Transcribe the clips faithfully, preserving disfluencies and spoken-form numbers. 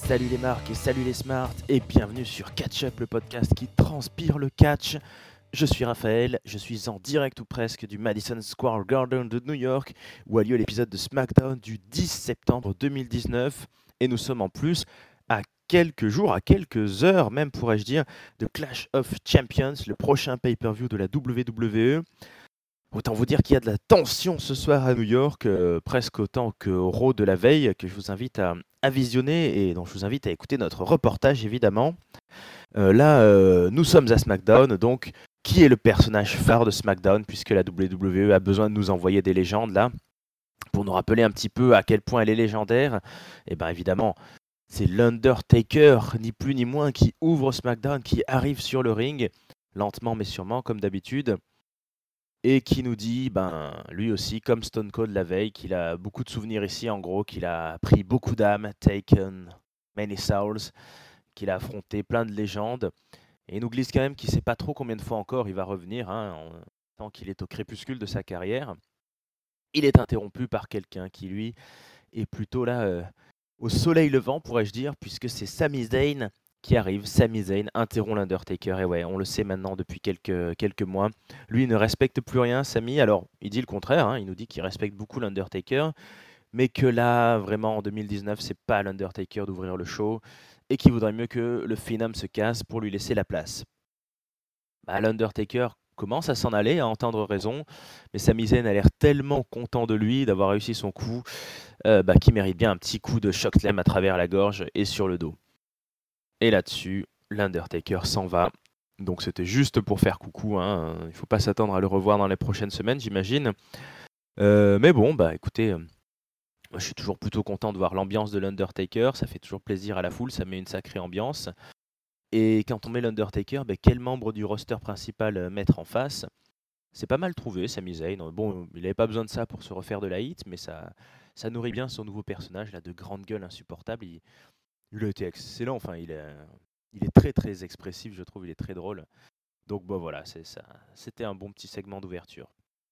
Salut les marques et salut les smarts et bienvenue sur Catch Up, le podcast qui transpire le catch. Je suis Raphaël, je suis en direct ou presque du Madison Square Garden de New York où a lieu l'épisode de SmackDown du dix septembre deux mille dix-neuf et nous sommes en plus à quelques jours, à quelques heures même pourrais-je dire, de Clash of Champions, le prochain pay-per-view de la W W E. Autant vous dire qu'il y a de la tension ce soir à New York, euh, presque autant qu'au Raw de la veille, que je vous invite à, à visionner et dont je vous invite à écouter notre reportage évidemment. Euh, là, euh, nous sommes à SmackDown, donc qui est le personnage phare de SmackDown, puisque la W W E a besoin de nous envoyer des légendes là, pour nous rappeler un petit peu à quel point elle est légendaire. Et bien évidemment, c'est l'Undertaker, ni plus ni moins, qui ouvre SmackDown, qui arrive sur le ring, lentement mais sûrement, comme d'habitude. Et qui nous dit, ben, lui aussi, comme Stone Cold la veille, qu'il a beaucoup de souvenirs ici, en gros, qu'il a pris beaucoup d'âmes, taken many souls, qu'il a affronté plein de légendes. Et il nous glisse quand même qu'il ne sait pas trop combien de fois encore il va revenir, hein, en- tant qu'il est au crépuscule de sa carrière. Il est interrompu par quelqu'un qui, lui, est plutôt là, euh, au soleil levant, pourrais-je dire, puisque c'est Sami Zayn qui arrive. Sami Zayn interrompt l'Undertaker. Et ouais, on le sait maintenant depuis quelques, quelques mois. Lui, il ne respecte plus rien, Sami. Alors, il dit le contraire. Hein, il nous dit qu'il respecte beaucoup l'Undertaker. Mais que là, vraiment, en deux mille dix-neuf, c'est pas à l'Undertaker d'ouvrir le show. Et qu'il vaudrait mieux que le Phenom se casse pour lui laisser la place. Bah, L'Undertaker commence à s'en aller, à entendre raison. Mais Sami Zayn a l'air tellement content de lui, d'avoir réussi son coup, euh, bah, qu'il mérite bien un petit coup de choc slam à travers la gorge et sur le dos. Et là-dessus, l'Undertaker s'en va. Donc c'était juste pour faire coucou. Hein. Il ne faut pas s'attendre à le revoir dans les prochaines semaines, j'imagine. Euh, mais bon, bah écoutez, euh, moi, je suis toujours plutôt content de voir l'ambiance de l'Undertaker. Ça fait toujours plaisir à la foule, ça met une sacrée ambiance. Et quand on met l'Undertaker, bah, quel membre du roster principal euh, mettre en face? C'est pas mal trouvé, Sami Zayn. Bon, il n'avait pas besoin de ça pour se refaire de la hit, mais ça, ça nourrit bien son nouveau personnage, là, de grande gueule insupportable. Il, il a été excellent. Enfin, il est, il est très très expressif, je trouve. Il est très drôle. Donc bon, voilà, c'est ça. C'était un bon petit segment d'ouverture.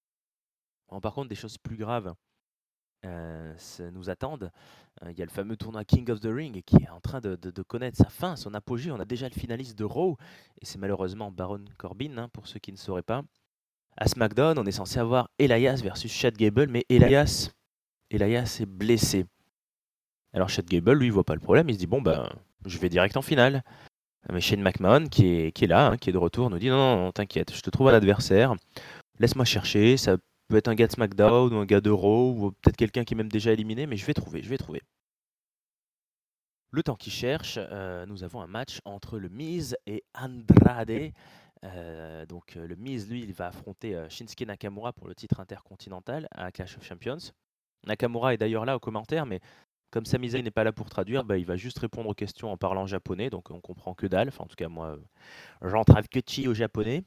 Bon, par contre, des choses plus graves euh, ça nous attendent. Euh, Il y a le fameux tournoi King of the Ring qui est en train de, de- de connaître sa fin, son apogée. On a déjà le finaliste de Raw et c'est malheureusement Baron Corbin, hein, pour ceux qui ne sauraient pas. À SmackDown, on est censé avoir Elias versus Chad Gable, mais Elias, Elias est blessé. Alors Chad Gable, lui, il voit pas le problème. Il se dit bon ben, je vais direct en finale. Mais Shane McMahon, qui est, qui est là, hein, qui est de retour, nous dit non, non, non, t'inquiète, je te trouve un adversaire. Laisse-moi chercher. Ça peut être un gars de SmackDown ou un gars de Raw ou peut-être quelqu'un qui est même déjà éliminé, mais je vais trouver, je vais trouver. Le temps qu'il cherche, euh, nous avons un match entre le Miz et Andrade. Euh, donc euh, le Miz, lui, il va affronter euh, Shinsuke Nakamura pour le titre intercontinental à Clash of Champions. Nakamura est d'ailleurs là au commentaire, mais comme Sami Zayn n'est pas là pour traduire, bah, il va juste répondre aux questions en parlant japonais, donc on comprend que dalle. Enfin, en tout cas, moi, euh, j'entrave que chi au japonais.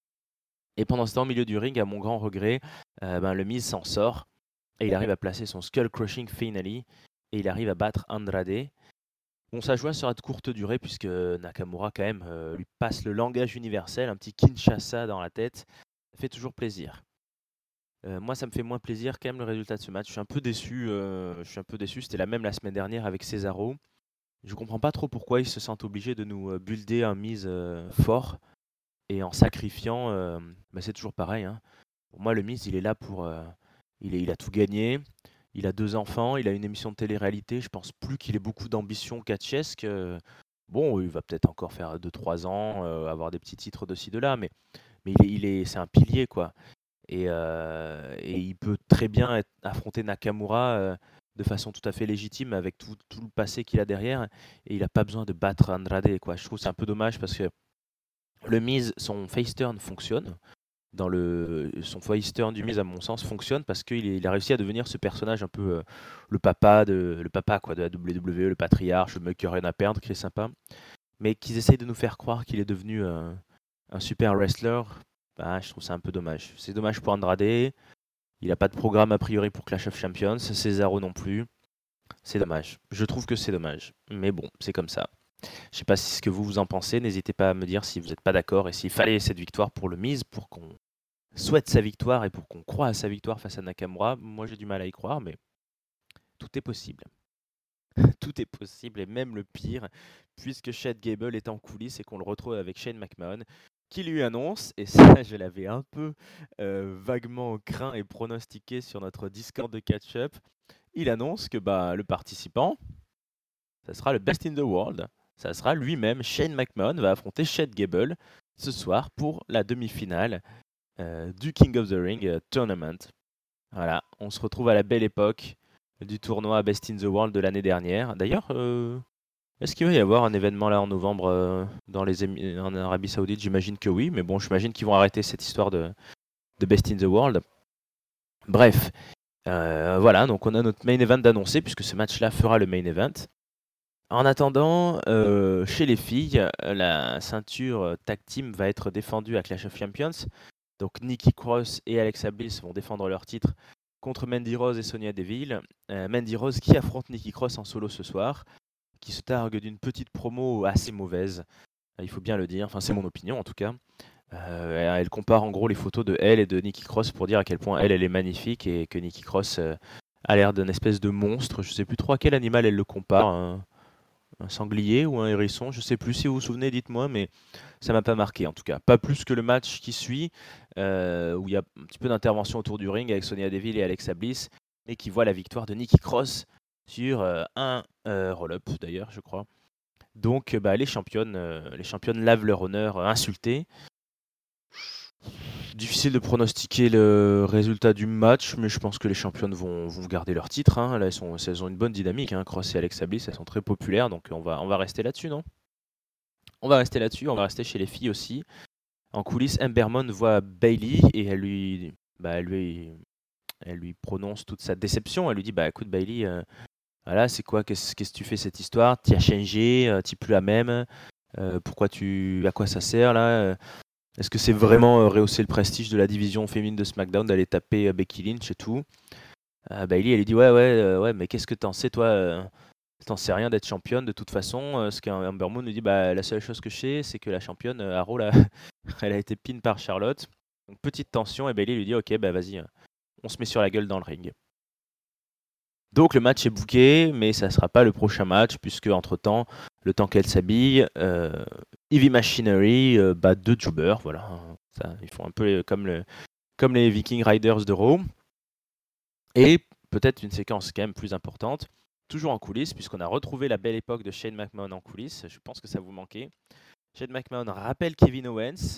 Et pendant ce temps, au milieu du ring, à mon grand regret, euh, ben, le Miz s'en sort et il arrive à placer son Skull Crushing Finale et il arrive à battre Andrade. Bon, sa joie sera de courte durée puisque Nakamura, quand même, euh, lui passe le langage universel, un petit Kinshasa dans la tête. Ça fait toujours plaisir. Euh, moi, ça me fait moins plaisir quand même le résultat de ce match. Je suis un peu déçu. euh, je suis un peu déçu. C'était la même la semaine dernière avec Cesaro. Je comprends pas trop pourquoi ils se sentent obligés de nous euh, builder un mise euh, fort et en sacrifiant. euh, bah, c'est toujours pareil. Hein. Pour moi, le Miz, il est là pour. euh, il, est, il a tout gagné. Il a deux enfants. Il a une émission de télé-réalité. Je pense plus qu'il ait beaucoup d'ambition catchesque. euh, Bon, il va peut-être encore faire deux trois ans, euh, avoir des petits titres de ci, de là, mais, mais il est, il est, c'est un pilier, quoi. Et, euh, et il peut très bien être- affronter Nakamura euh, de façon tout à fait légitime avec tout, tout le passé qu'il a derrière. Et il n'a pas besoin de battre Andrade, quoi. Je trouve que c'est un peu dommage parce que le Miz, son face turn fonctionne. Dans le, son face turn du Miz, à mon sens, fonctionne parce qu'il est- il a réussi à devenir ce personnage un peu euh, le papa de le papa quoi de la W W E, le patriarche, le mec qui a rien à perdre, qui est sympa. Mais qu'ils essayent de nous faire croire qu'il est devenu euh, un super wrestler, bah, je trouve ça un peu dommage. C'est dommage pour Andrade. Il n'a pas de programme a priori pour Clash of Champions. Cesaro non plus. C'est dommage. Je trouve que c'est dommage. Mais bon, c'est comme ça. Je sais pas si ce que vous vous en pensez. N'hésitez pas à me dire si vous n'êtes pas d'accord et s'il fallait cette victoire pour le Miz, pour qu'on souhaite sa victoire et pour qu'on croie à sa victoire face à Nakamura. Moi, j'ai du mal à y croire, mais tout est possible. Tout est possible et même le pire, puisque Chad Gable est en coulisses et qu'on le retrouve avec Shane McMahon, qui lui annonce, et ça je l'avais un peu euh, vaguement craint et pronostiqué sur notre Discord de catch-up, il annonce que bah, le participant, ça sera le Best in the World, ça sera lui-même, Shane McMahon va affronter Chad Gable ce soir pour la demi-finale euh, du King of the Ring euh, Tournament. Voilà, on se retrouve à la belle époque du tournoi Best in the World de l'année dernière. D'ailleurs, euh, est-ce qu'il va y avoir un événement là en novembre euh, dans les Émi- en Arabie Saoudite? J'imagine que oui, mais bon, j'imagine qu'ils vont arrêter cette histoire de, de Best in the World. Bref, euh, voilà, donc on a notre main event d'annoncer puisque ce match-là fera le main event. En attendant, euh, chez les filles, la ceinture tag team va être défendue à Clash of Champions. Donc Nikki Cross et Alexa Bliss vont défendre leur titre contre Mandy Rose et Sonya Deville. Euh, Mandy Rose qui affronte Nikki Cross en solo ce soir, qui se targue d'une petite promo assez mauvaise, il faut bien le dire, enfin c'est mon opinion en tout cas. Euh, elle compare en gros les photos de elle et de Nikki Cross pour dire à quel point elle, elle est magnifique et que Nikki Cross euh, a l'air d'une espèce de monstre. Je sais plus trop à quel animal elle le compare, un, un sanglier ou un hérisson, je sais plus si vous vous souvenez, dites-moi, mais ça m'a pas marqué en tout cas. Pas plus que le match qui suit, euh, où il y a un petit peu d'intervention autour du ring avec Sonya Deville et Alexa Bliss, et qui voit la victoire de Nikki Cross sur euh, un euh, roll-up d'ailleurs, je crois. Donc bah, les championnes, euh, les championnes lavent leur honneur euh, insulté. Difficile de pronostiquer le résultat du match, mais je pense que les championnes vont, vont garder leur titre. Hein. Là, elles, sont, elles ont une bonne dynamique. Hein. Cross et Alexa Bliss, elles sont très populaires, donc on va, on va rester là-dessus, non? On va rester là-dessus, on va rester chez les filles aussi. En coulisses, Ember Moon voit Bailey et elle lui, bah, elle lui, elle lui prononce toute sa déception. Elle lui dit, bah écoute Bailey, euh, voilà, c'est quoi, qu'est-ce, qu'est-ce que tu fais cette histoire? Tu as changé, euh, tu n'es plus la même. Euh, pourquoi tu, à quoi ça sert là? Est-ce que c'est vraiment euh, rehausser le prestige de la division féminine de SmackDown d'aller taper euh, Becky Lynch et tout? euh, Bailey, elle lui dit, ouais, ouais, euh, ouais, mais qu'est-ce que t'en sais toi? euh, T'en sais rien d'être championne de toute façon. Euh, ce qu'Amber Moon lui dit, bah la seule chose que je sais, c'est que la championne euh, Arrow, là, elle a été pin par Charlotte. Donc petite tension et Bailey lui dit, ok, bah vas-y, euh, on se met sur la gueule dans le ring. Donc le match est booké, mais ça ne sera pas le prochain match, puisque entre-temps, le temps qu'elle s'habille, euh, Heavy Machinery euh, bat deux jobbers, voilà. Ça, ils font un peu comme, le, comme les Viking Riders de Raw. Et peut-être une séquence quand même plus importante, toujours en coulisses, puisqu'on a retrouvé la belle époque de Shane McMahon en coulisses. Je pense que ça vous manquait. Shane McMahon rappelle Kevin Owens.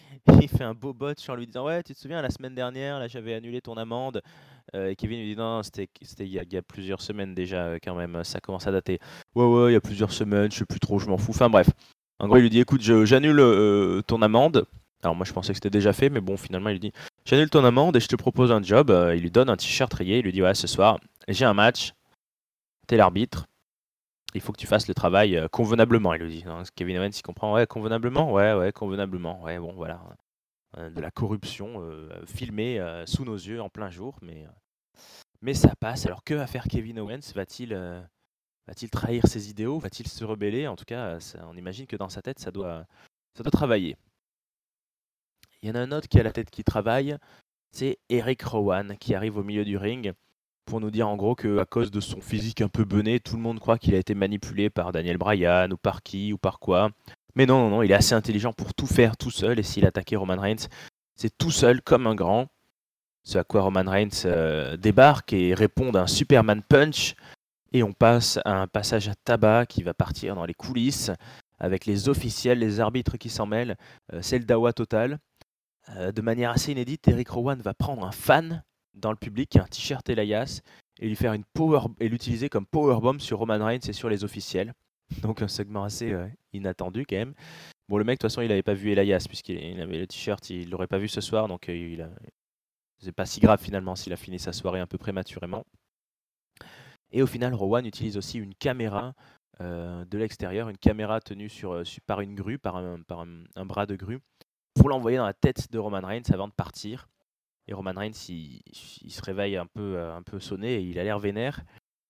Il fait un beau botch en lui disant, ouais, tu te souviens la semaine dernière, là j'avais annulé ton amende. Euh, et Kevin lui dit, non, c'était c'était il y, a- il y a plusieurs semaines déjà euh, quand même, ça commence à dater. Ouais, ouais, il y a plusieurs semaines, je sais plus trop, je m'en fous. Enfin bref. En gros, il lui dit, écoute, je- j'annule euh, ton amende. Alors moi je pensais que c'était déjà fait, mais bon, finalement il lui dit, j'annule ton amende et je te propose un job. Euh, il lui donne un t-shirt rayé, il lui dit, ouais, ce soir, j'ai un match, t'es l'arbitre. Il faut que tu fasses le travail euh, convenablement, il lui dit. Hein, Kevin Owens, il comprend, ouais, convenablement, ouais, ouais, convenablement, ouais, bon, voilà. Euh, de la corruption euh, filmée euh, sous nos yeux en plein jour, mais, euh, mais ça passe. Alors que va faire Kevin Owens? Va-t-il euh, va-t-il trahir ses idéaux? Va-t-il se rebeller? En tout cas, ça, on imagine que dans sa tête, ça doit, ça doit travailler. Il y en a un autre qui a la tête qui travaille, c'est Eric Rowan, qui arrive au milieu du ring pour nous dire en gros qu'à cause de son physique un peu bené, tout le monde croit qu'il a été manipulé par Daniel Bryan ou par qui ou par quoi. Mais non, non, non, il est assez intelligent pour tout faire tout seul et s'il attaquait Roman Reigns, c'est tout seul comme un grand. Ce à quoi Roman Reigns euh, débarque et répond d'un Superman Punch. Et on passe à un passage à tabac qui va partir dans les coulisses avec les officiels, les arbitres qui s'en mêlent. Euh, c'est le dawa total. Euh, de manière assez inédite, Eric Rowan va prendre un fan dans le public, un t-shirt Elias, et lui faire une power et l'utiliser comme powerbomb sur Roman Reigns et sur les officiels. Donc un segment assez euh, inattendu quand même. Bon, le mec, de toute façon, il n'avait pas vu Elias, puisqu'il avait le t-shirt, il l'aurait pas vu ce soir, donc euh, il a... c'est pas si grave finalement s'il a fini sa soirée un peu prématurément. Et au final, Rowan utilise aussi une caméra euh, de l'extérieur, une caméra tenue sur, euh, par une grue, par, un, par un, un bras de grue, pour l'envoyer dans la tête de Roman Reigns avant de partir. Et Roman Reigns, il, il se réveille un peu, euh, un peu sonné et il a l'air vénère.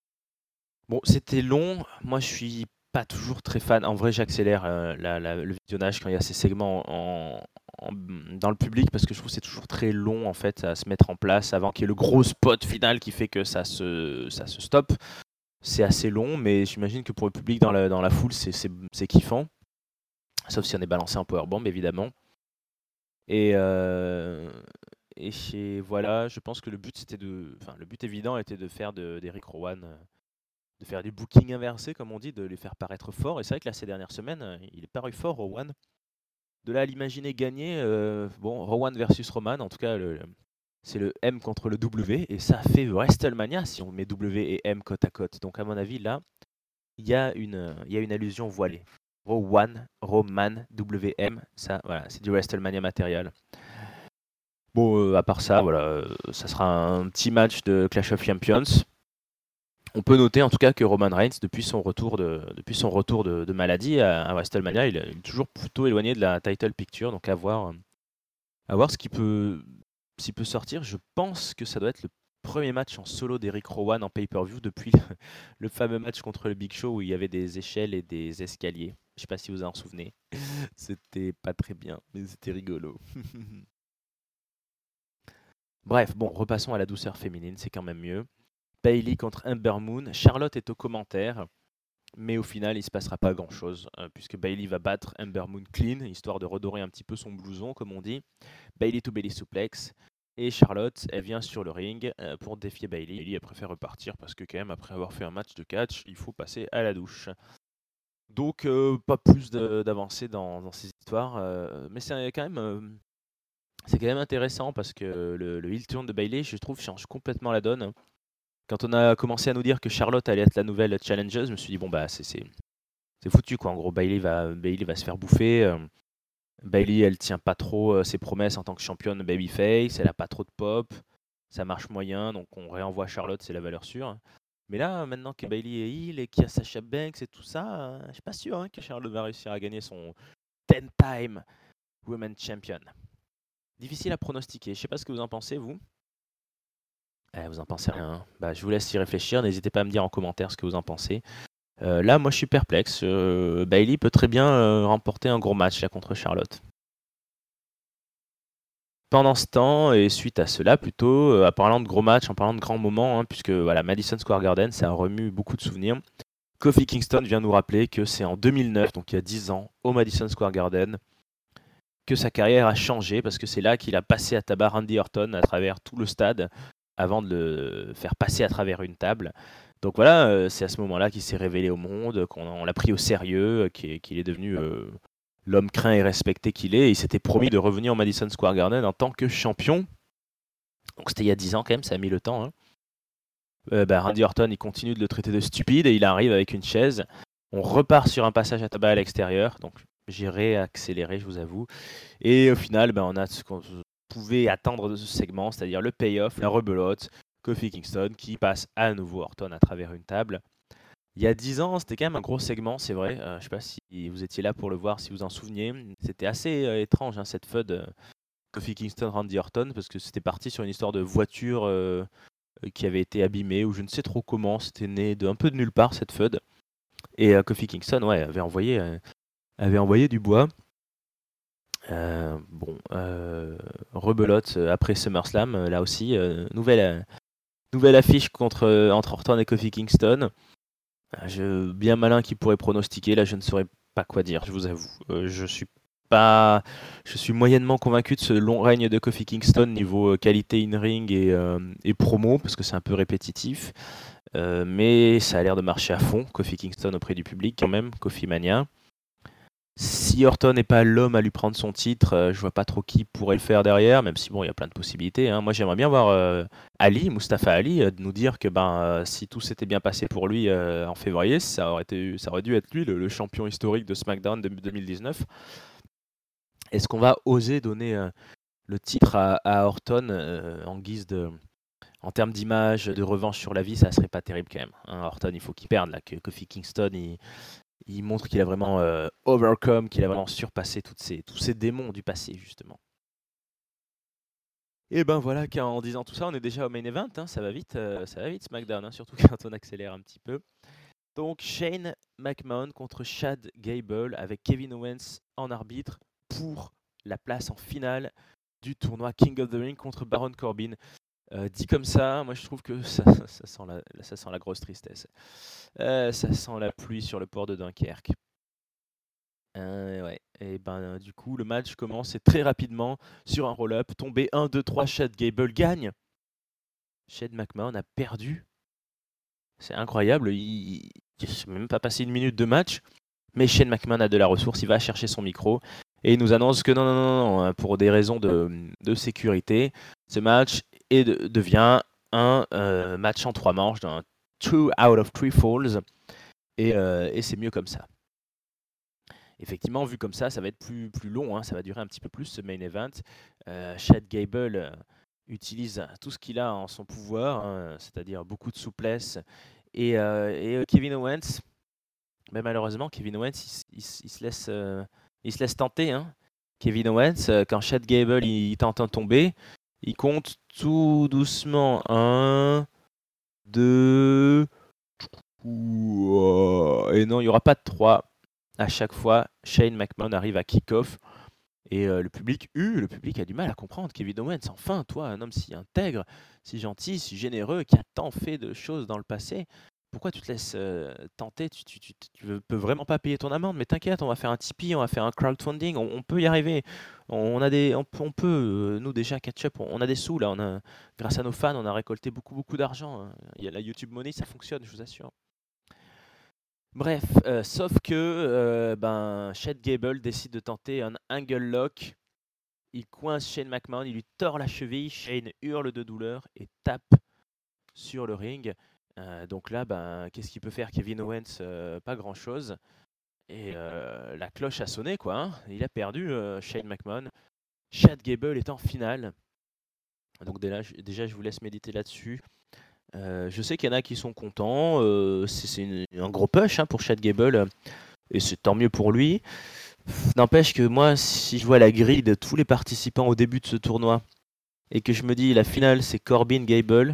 Bon, c'était long. Moi, je suis pas toujours très fan. En vrai, j'accélère euh, la- la- le visionnage quand il y a ces segments en, en- dans le public parce que je trouve que c'est toujours très long en fait à se mettre en place avant qu'il y ait le gros spot final qui fait que ça se, ça se stoppe. C'est assez long, mais j'imagine que pour le public dans la, dans la foule, c'est, c'est, c'est kiffant. Sauf si on est balancé en powerbomb, évidemment. Et, euh, et chez- voilà, je pense que le but, c'était de, enfin, le but évident était de faire de, d'Eric Rowan, euh, de faire des bookings inversés, comme on dit, de les faire paraître forts. Et c'est vrai que là, ces dernières semaines, euh, il est paru fort, Rowan. De là à l'imaginer gagner, euh, bon, Rowan versus Roman, en tout cas, le- le- c'est le M contre le W, et ça fait WrestleMania si on met W et M côte à côte. Donc à mon avis, là, il y a une, euh, il y a une allusion voilée. Rowan, Roman, W M, ça, voilà, c'est du WrestleMania matériel. Bon, euh, à part ça, voilà, euh, ça sera un petit match de Clash of Champions. On peut noter en tout cas que Roman Reigns, depuis son retour de, depuis son retour de, de maladie à, à WrestleMania, il est toujours plutôt éloigné de la title picture, donc à voir, à voir ce qui peut, s'il peut sortir. Je pense que ça doit être le premier match en solo d'Eric Rowan en pay-per-view depuis le, le fameux match contre le Big Show où il y avait des échelles et des escaliers. Je sais pas si vous en souvenez. C'était pas très bien, mais c'était rigolo. Bref, bon, repassons à la douceur féminine, c'est quand même mieux. Bailey contre Ember Moon. Charlotte est au commentaire, mais au final, il ne se passera pas grand-chose, euh, puisque Bailey va battre Ember Moon clean, histoire de redorer un petit peu son blouson, comme on dit. Bailey to Bailey suplex. Et Charlotte, elle vient sur le ring euh, pour défier Bailey. Bailey, elle préfère repartir parce que quand même, après avoir fait un match de catch, il faut passer à la douche. Donc, euh, pas plus de- d'avancée dans, dans ces histoires, euh, mais c'est quand même... euh, c'est quand même intéressant parce que le, le heel turn de Bailey, je trouve, change complètement la donne. Quand on a commencé à nous dire que Charlotte allait être la nouvelle challenger, je me suis dit, bon, bah, c'est c'est- c'est foutu, quoi. En gros, Bailey va, Bailey va se faire bouffer. euh, Bailey, elle tient pas trop euh, ses promesses en tant que championne babyface. Elle a pas trop de pop. Ça marche moyen, donc on réenvoie Charlotte, c'est la valeur sûre. Mais là, maintenant que Bailey est heel et qu'il y a Sasha Banks et tout ça, euh, je suis pas sûr hein, que Charlotte va réussir à gagner son ten-time Women's Champion. Difficile à pronostiquer. Je sais pas ce que vous en pensez, vous. Eh, vous en pensez rien, hein. Bah, je vous laisse y réfléchir. N'hésitez pas à me dire en commentaire ce que vous en pensez. Euh, là, moi, je suis perplexe. Euh, Bailey peut très bien euh, remporter un gros match là contre Charlotte. Pendant ce temps, et suite à cela plutôt, euh, en parlant de gros matchs, en parlant de grands moments, hein, puisque voilà, Madison Square Garden, ça a remu beaucoup de souvenirs. Kofi Kingston vient nous rappeler que c'est en deux mille neuf, donc il y a dix ans, au Madison Square Garden, que sa carrière a changé, parce que c'est là qu'il a passé à tabac Randy Orton à travers tout le stade, avant de le faire passer à travers une table. Donc voilà, euh, c'est à ce moment-là qu'il s'est révélé au monde, qu'on on l'a pris au sérieux, euh, qu'il est, qu'il est devenu euh, l'homme craint et respecté qu'il est. Et il s'était promis de revenir au Madison Square Garden en tant que champion. Donc c'était il y a dix ans quand même, ça a mis le temps. hein. Euh, bah, Randy Orton, il continue de le traiter de stupide et il arrive avec une chaise. On repart sur un passage à tabac à l'extérieur. Donc j'ai réaccéléré, je vous avoue. Et au final, ben, on a ce qu'on pouvait attendre de ce segment, c'est-à-dire le payoff, la rebelote, Kofi Kingston qui passe à nouveau Orton à travers une table. Il y a dix ans, c'était quand même un gros segment, c'est vrai. Euh, je ne sais pas si vous étiez là pour le voir, si vous en souveniez. C'était assez euh, étrange, hein, cette feud euh, Kofi Kingston-Randy Orton, parce que c'était parti sur une histoire de voiture euh, euh, qui avait été abîmée, ou je ne sais trop comment. C'était né de un peu de nulle part, cette feud. Et euh, Kofi Kingston ouais, avait, envoyé, euh, avait envoyé du bois. Euh, bon, euh, rebelote euh, après SummerSlam, euh, là aussi, euh, nouvelle, euh, nouvelle affiche contre, euh, entre Orton et Kofi Kingston. Euh, Je, bien malin qui pourrait pronostiquer, là je ne saurais pas quoi dire, je vous avoue. Euh, je suis pas, je suis moyennement convaincu de ce long règne de Kofi Kingston niveau euh, qualité in-ring et, euh, et promo, parce que c'est un peu répétitif. Euh, mais ça a l'air de marcher à fond, Kofi Kingston auprès du public quand même, Kofi Mania. Si Orton n'est pas l'homme à lui prendre son titre, euh, je vois pas trop qui pourrait le faire derrière, même si bon, il y a plein de possibilités. hein. Moi, j'aimerais bien voir euh, Ali, Mustafa Ali, euh, nous dire que ben, euh, si tout s'était bien passé pour lui euh, en février, ça aurait, été, ça aurait dû être lui le, le champion historique de SmackDown de deux mille dix-neuf. Est-ce qu'on va oser donner euh, le titre à, à Orton euh, en guise de, en termes d'image, de revanche sur la vie, ça serait pas terrible quand même. hein. Orton, il faut qu'il perde là, que Kofi Kingston, il, il montre qu'il a vraiment euh, overcome, qu'il a vraiment surpassé toutes ces, tous ces démons du passé, justement. Et ben voilà, qu'en disant tout ça, on est déjà au main event, hein, ça va vite, euh, ça va vite SmackDown, hein, surtout quand on accélère un petit peu. Donc Shane McMahon contre Chad Gable avec Kevin Owens en arbitre pour la place en finale du tournoi King of the Ring contre Baron Corbin. Euh, dit comme ça, moi je trouve que ça, ça, sent, la, ça sent la grosse tristesse. Euh, ça sent la pluie sur le port de Dunkerque. Euh, ouais. Et ben du coup, le match commence et très rapidement sur un roll-up, tombé un, deux, trois, Chad Gable gagne. Shane McMahon a perdu. C'est incroyable, il n'a même pas passé une minute de match. Mais Shane McMahon a de la ressource, il va chercher son micro et il nous annonce que non, non, non, non pour des raisons de, de sécurité, ce match est de, devient un euh, match en trois manches, un two out of three falls, et, euh, et c'est mieux comme ça. Effectivement, vu comme ça, ça va être plus, plus long, hein, ça va durer un petit peu plus ce main event. Euh, Chad Gable euh, utilise tout ce qu'il a en son pouvoir, hein, c'est-à-dire beaucoup de souplesse, et, euh, et euh, Kevin Owens. Mais malheureusement, Kevin Owens, il, il, il se, laisse, euh, il se laisse tenter. Hein. Kevin Owens, euh, quand Chad Gable il, il tente un tomber, il compte tout doucement. Un, deux, trois. Et non, il n'y aura pas de trois. À chaque fois, Shane McMahon arrive à kick-off. Et euh, le public hue, le public a du mal à comprendre. Kevin Owens, enfin, toi, un homme si intègre, si gentil, si généreux, qui a tant fait de choses dans le passé, pourquoi tu te laisses euh, tenter tu, tu, tu, tu veux- peux vraiment pas payer ton amende, mais t'inquiète, on va faire un Tipeee, on va faire un crowdfunding, on, on peut y arriver. On, a des, on, peut- on peut, euh, nous déjà, Catch-up, on, on a des sous là, on a, grâce à nos fans, on a récolté beaucoup, beaucoup d'argent. Hein. Il y a la YouTube Money, ça fonctionne, je vous assure. Bref, euh, sauf que euh, ben, Chad Gable décide de tenter un angle lock. Il coince Shane McMahon, il lui tord la cheville, Shane hurle de douleur et tape sur le ring. Euh, donc là, ben, qu'est-ce qu'il peut faire Kevin Owens euh, Pas grand-chose. Et euh, la cloche a sonné, quoi. Hein. Il a perdu euh, Shane McMahon. Chad Gable est en finale. Donc déjà, je, déjà, je vous laisse méditer là-dessus. Euh, je sais qu'il y en a qui sont contents. Euh, c'est c'est une- un gros push hein, pour Chad Gable. Et c'est tant mieux pour lui. N'empêche que moi, si je vois la grille de tous les participants au début de ce tournoi, et que je me dis la finale c'est Corbin Gable,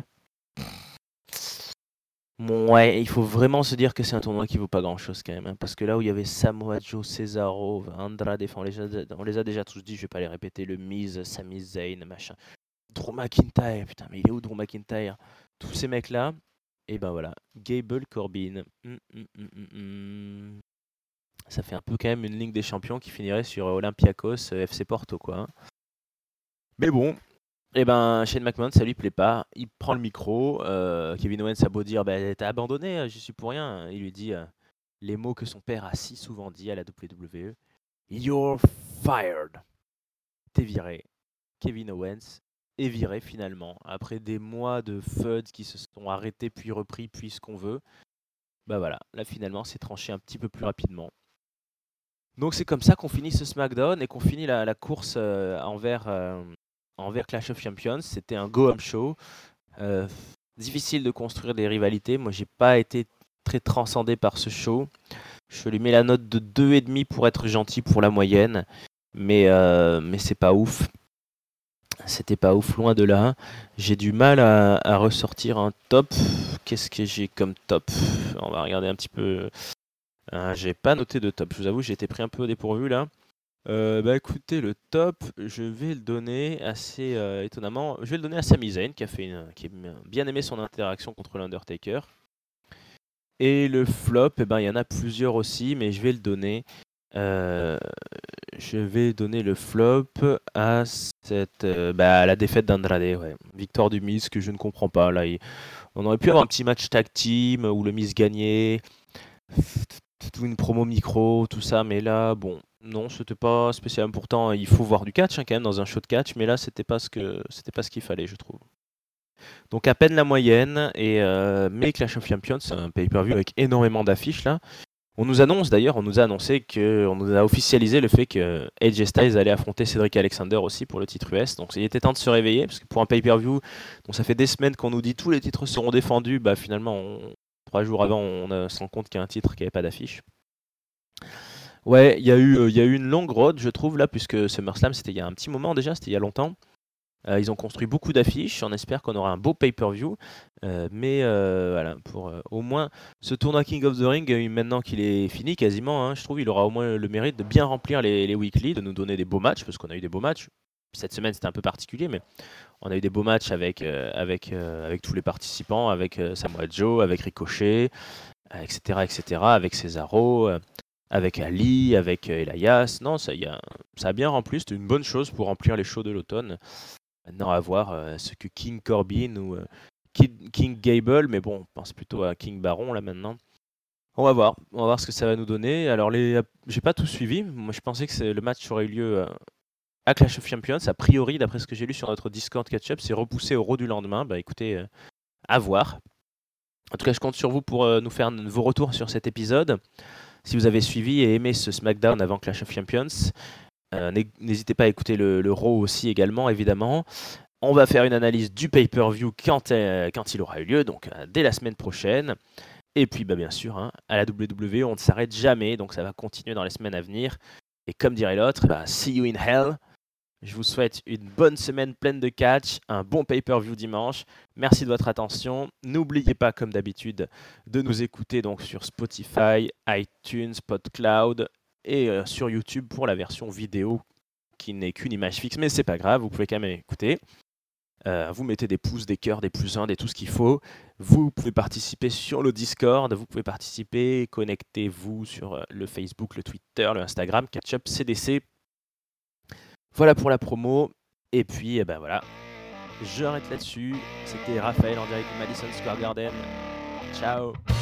bon, ouais, il faut vraiment se dire que c'est un tournoi qui vaut pas grand chose quand même. Hein, parce que là où il y avait Samoa Joe, Cesaro, Andrade, enfin, on, les a, on les a déjà tous dit, je vais pas les répéter, le Miz, Sami Zayn, machin. Drew McIntyre, putain, mais il est où Drew McIntyre Tous ces mecs-là, et ben voilà, Gable, Corbin. Hum, hum, hum, hum, hum. Ça fait un peu quand même une Ligue des Champions qui finirait sur Olympiakos, F C Porto, quoi. Hein. Mais bon, et ben Shane McMahon, ça lui plaît pas. Il prend le micro. euh, Kevin Owens a beau dire bah, t'as abandonné, euh, j'y suis pour rien. Il lui dit euh, les mots que son père a si souvent dit à la W W E You're fired. T'es viré. Kevin Owens est viré finalement. Après des mois de feuds qui se sont arrêtés, puis repris, puis ce qu'on veut. Bah voilà, là finalement c'est tranché un petit peu plus rapidement. Donc c'est comme ça qu'on finit ce SmackDown et qu'on finit la, la course euh, envers, euh, envers Clash of Champions. C'était un go-home show. Euh, difficile de construire des rivalités. Moi, j'ai pas été très transcendé par ce show. Je lui mets la note de deux virgule cinq pour être gentil pour la moyenne. Mais, euh, mais c'est pas ouf. C'était pas ouf, loin de là. J'ai du mal à, à ressortir un top. Qu'est-ce que j'ai comme top On va regarder un petit peu. Euh, j'ai pas noté de top. Je vous avoue, j'ai été pris un peu au dépourvu là. Euh, bah écoutez, le top, je vais le donner assez euh, étonnamment, je vais le donner à Sami Zayn qui a fait une, qui a bien aimé son interaction contre l'Undertaker. Et le flop, eh ben il y en a plusieurs aussi, mais je vais le donner. euh, je vais donner le flop à cette, euh, bah, à la défaite d'Andrade, ouais. Victoire du Miz que je ne comprends pas. Là, il- on aurait pu avoir un petit match tag team où le Miz gagnait, une promo micro, tout ça, mais là, bon, non, c'était pas spécial. Pourtant, il faut voir du catch hein, quand même dans un show de catch, mais là, c'était pas ce que c'était pas ce qu'il fallait, je trouve. Donc à peine la moyenne, et euh, mais Clash of Champions, c'est un pay-per-view avec énormément d'affiches là. On nous annonce d'ailleurs, on nous a annoncé que, on nous a officialisé le fait que A J Styles allait affronter Cedric Alexander aussi pour le titre U S. Donc il était temps de se réveiller parce que pour un pay-per-view, dont ça fait des semaines qu'on nous dit tous les titres seront défendus, bah finalement, on- trois jours avant, on euh, se rend compte qu'il y a un titre qui n'avait pas d'affiche. Ouais, il y a eu, euh, il y a eu une longue road, je trouve, là, puisque SummerSlam, c'était il y a un petit moment déjà, c'était il y a longtemps. Euh, ils ont construit beaucoup d'affiches, on espère qu'on aura un beau pay-per-view. Euh, mais euh, voilà, pour euh, au moins ce tournoi King of the Ring, euh, maintenant qu'il est fini quasiment, hein, je trouve il aura au moins le mérite de bien remplir les, les weekly, de nous donner des beaux matchs, parce qu'on a eu des beaux matchs. cette semaine c'était un peu particulier, mais on a eu des beaux matchs avec, euh, avec, euh, avec tous les participants, avec euh, Samoa Joe, avec Ricochet, euh, et cetera, et cetera, avec Cesaro, euh, avec Ali, avec euh, Elias. Non, ça, y a, ça a bien rempli, c'était une bonne chose pour remplir les shows de l'automne. Maintenant, à voir euh, ce que King Corbin ou euh, Kid- King Gable, mais bon, on pense plutôt à King Baron là maintenant. On va voir, on va voir ce que ça va nous donner. Alors, les, j'ai pas tout suivi. Moi, je pensais que c'est- le match aurait eu lieu euh, à Clash of Champions. A priori, d'après ce que j'ai lu sur notre Discord Catch-up, c'est repoussé au Raw du lendemain. Bah écoutez, euh, à voir. En tout cas, je compte sur vous pour euh, nous faire vos retours sur cet épisode. Si vous avez suivi et aimé ce SmackDown avant Clash of Champions, euh, n'hé- n'hésitez pas à écouter le, le Raw aussi également, évidemment. On va faire une analyse du pay-per-view quand, euh, quand il aura eu lieu, donc euh, dès la semaine prochaine. Et puis, bah, bien sûr, hein, à la W W E, on ne s'arrête jamais, donc ça va continuer dans les semaines à venir. Et comme dirait l'autre, bah, see you in hell. Je vous souhaite une bonne semaine pleine de catch, un bon pay-per-view dimanche. Merci de votre attention. N'oubliez pas, comme d'habitude, de nous écouter donc sur Spotify, iTunes, PodCloud et euh, sur YouTube pour la version vidéo qui n'est qu'une image fixe, mais c'est pas grave, vous pouvez quand même écouter. Euh, vous mettez des pouces, des cœurs, des plus un, des tout ce qu'il faut. Vous pouvez participer sur le Discord, vous pouvez participer, connectez-vous sur euh, le Facebook, le Twitter, le Instagram, Catch-up C D C. Voilà pour la promo. Et puis, eh ben voilà, j'arrête là-dessus. C'était Raphaël en direct de Madison Square Garden. Ciao.